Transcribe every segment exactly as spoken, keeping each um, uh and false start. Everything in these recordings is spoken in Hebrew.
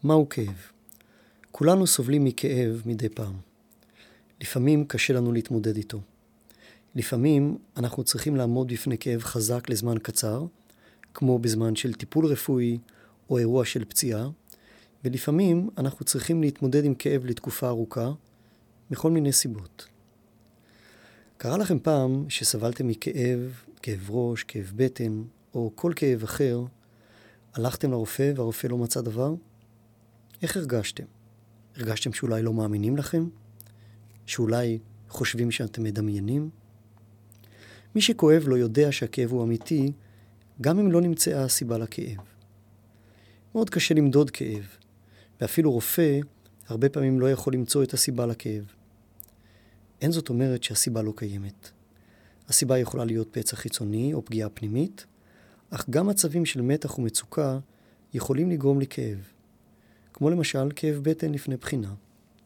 מהו כאב? כולנו סובלים מכאב מדי פעם. לפעמים קשה לנו להתמודד איתו. לפעמים אנחנו צריכים לעמוד בפני כאב חזק לזמן קצר, כמו בזמן של טיפול רפואי או אירוע של פציעה, ולפעמים אנחנו צריכים להתמודד עם כאב לתקופה ארוכה, מכל מיני סיבות. קרה לכם פעם שסבלתם מכאב, כאב ראש, כאב בטן, או כל כאב אחר, הלכתם לרופא והרופא לא מצא דבר? איך הרגשתם? הרגשתם שאולי לא מאמינים לכם? שאולי חושבים שאתם מדמיינים? מי שכואב לא יודע שהכאב הוא אמיתי, גם אם לא נמצאה הסיבה לכאב. מאוד קשה למדוד כאב, ואפילו רופא הרבה פעמים לא יכול למצוא את הסיבה לכאב. אין זאת אומרת שהסיבה לא קיימת. הסיבה יכולה להיות פצע חיצוני או פגיעה פנימית, אך גם מצבים של מתח ומצוקה יכולים לגרום לכאב, כמו למשל כאב בטן לפני בחינה.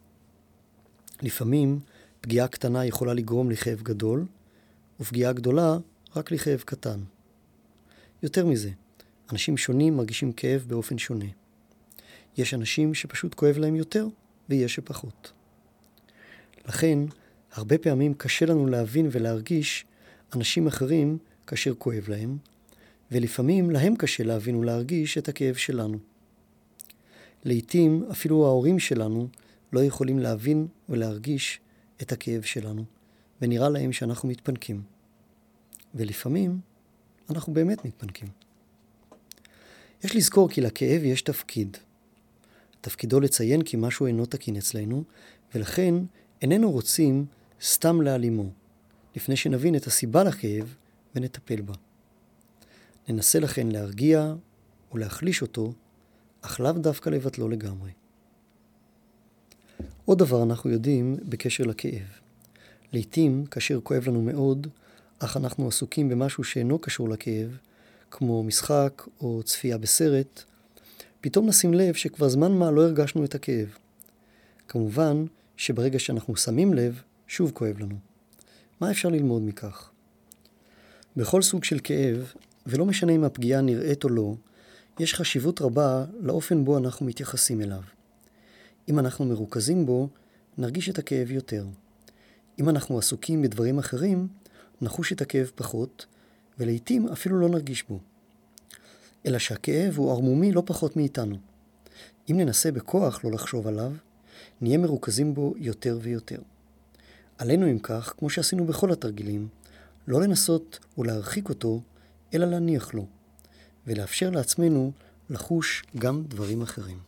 לפעמים פגיעה קטנה יכולה לגרום לכאב גדול, ופגיעה גדולה רק לכאב קטן. יותר מזה, אנשים שונים מרגישים כאב באופן שונה. יש אנשים שפשוט כואב להם יותר, ויש שפחות. לכן, הרבה פעמים קשה לנו להבין ולהרגיש אנשים אחרים כאשר כואב להם, ולפעמים להם קשה להבין ולהרגיש את הכאב שלנו. לעתים אפילו ההורים שלנו לא יכולים להבין ולהרגיש את הכאב שלנו, ונראה להם שאנחנו מתפנקים. ולפעמים אנחנו באמת מתפנקים. יש לזכור כי לכאב יש תפקיד. תפקידו לציין כי משהו אינו תקין אצלנו, ולכן איננו רוצים סתם להעלימו, לפני שנבין את הסיבה לכאב ונטפל בה. ננסה לכן להרגיע ולהחליש אותו, אך לאו דווקא לבטלו לגמרי. עוד דבר אנחנו יודעים בקשר לכאב. לעתים, כאשר כואב לנו מאוד, אך אנחנו עסוקים במשהו שאינו קשור לכאב, כמו משחק או צפייה בסרט, פתאום נשים לב שכבר זמן מה לא הרגשנו את הכאב. כמובן שברגע שאנחנו שמים לב, שוב כואב לנו. מה אפשר ללמוד מכך? בכל סוג של כאב, ולא משנה אם הפגיעה נראית או לא, יש חשיבות רבה לאופן בו אנחנו מתייחסים אליו. אם אנחנו מרוכזים בו, נרגיש את הכאב יותר. אם אנחנו עסוקים בדברים אחרים, נחוש את הכאב פחות, ולעיתים אפילו לא נרגיש בו. אלא שהכאב הוא ערמומי לא פחות מאיתנו. אם ננסה בכוח לא לחשוב עליו, נהיה מרוכזים בו יותר ויותר. עלינו אם כך, כמו שעשינו בכל התרגילים, לא לנסות ולהרחיק אותו, אלא להניח לו, ולאפשר לעצמנו לחוש גם דברים אחרים.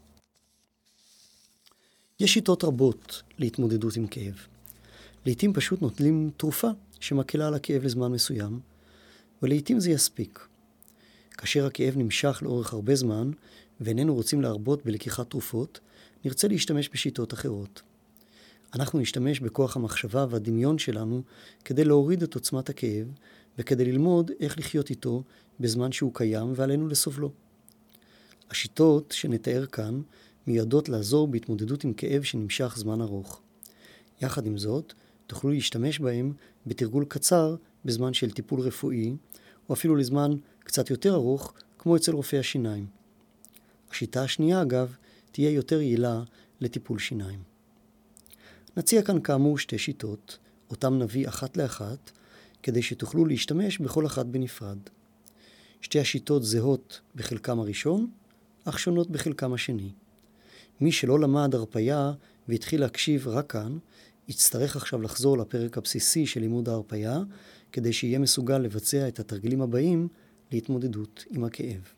יש שיטות רבות להתמודדות עם כאב. לעתים פשוט נוטלים תרופה שמקלה על הכאב לזמן מסוים, ולעתים זה יספיק. כאשר הכאב נמשך לאורך הרבה זמן, ואיננו רוצים להרבות בלקיחת תרופות, נרצה להשתמש בשיטות אחרות. אנחנו נשתמש בכוח המחשבה והדמיון שלנו כדי להוריד את עוצמת הכאב, וכדי ללמוד איך לחיות איתו בזמן שהוא קיים ועלינו לסובלו. השיטות שנתאר כאן מיועדות לעזור בהתמודדות עם כאב שנמשך זמן ארוך. יחד עם זאת, תוכלו להשתמש בהם בתרגול קצר בזמן של טיפול רפואי, או אפילו לזמן קצת יותר ארוך, כמו אצל רופא השיניים. השיטה השנייה, אגב, תהיה יותר יעילה לטיפול שיניים. נציע כאן כאמור שתי שיטות, אותם נביא אחת לאחת, כדי שתוכלו להשתמש בכל אחת בנפרד. שתי השיטות זהות בחלקם הראשון, אך שונות בחלקם השני. מי שלא למד הרפיה והתחיל להקשיב רק כאן, יצטרך עכשיו לחזור לפרק הבסיסי של לימוד ההרפיה, כדי שיהיה מסוגל לבצע את התרגילים הבאים להתמודדות עם הכאב.